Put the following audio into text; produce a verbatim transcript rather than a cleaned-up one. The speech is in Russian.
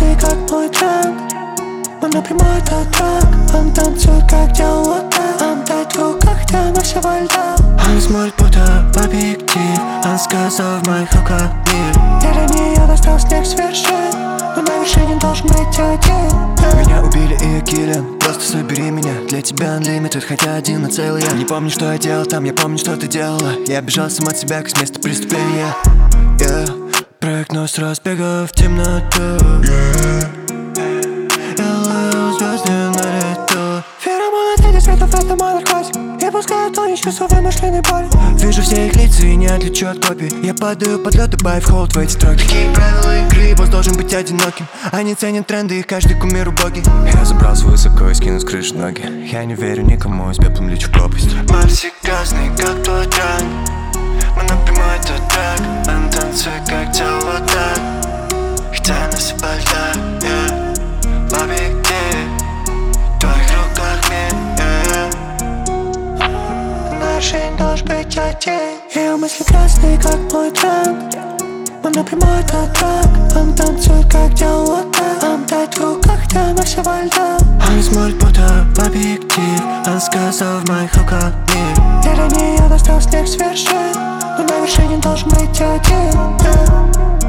красный, как мой трек. Мы напрямую этот трек. Он танцует, как делал так. Он тает в руках, я на всего льда. Он смотрит, будто в объектив. Он сказал в моих руках мир. Я для нее достал снег с вершин, но на вершине должен быть один. Меня убили и я киллин, просто собери меня. Для тебя unlimited, хотя один, но целый я. Не помню, что я делал там, я помню, что ты делала. Я бежал сам от себя, как с места преступления. Yeah. Проект нос разбега в темноту. Yeah. Я ловил звезды на лету. Феромоны среди светов, это мой наркотик. Я пускаю тонешь чувства вымышленной боли. Вижу все их лица и не отличу от копий. Я падаю под лед, добавив холод в эти строки. Такие правила игры, босс должен быть одиноким. Они ценят тренды, и каждый кумир убогий. Я забрался высоко и скинул с крыши ноги. Я не верю никому, и с пеплом лечу в пропасть. Марсик красный, как твой трек. Мы напрямую этот трек. Он танцует, как тело вот так. Хотя на себя льда, yeah. В объективе, в твоих руках мир, yeah. На вершине должен быть один. Ее мысли красные, как мой трек. Мы напрямую этот трек. Он танцует, как делал так. Он тает в руках, я на всего льда. Он смотрит, будто в объектив. Он сказал в моих руках мир. Я для нее достал снег с вершин, но на вершине должен быть один.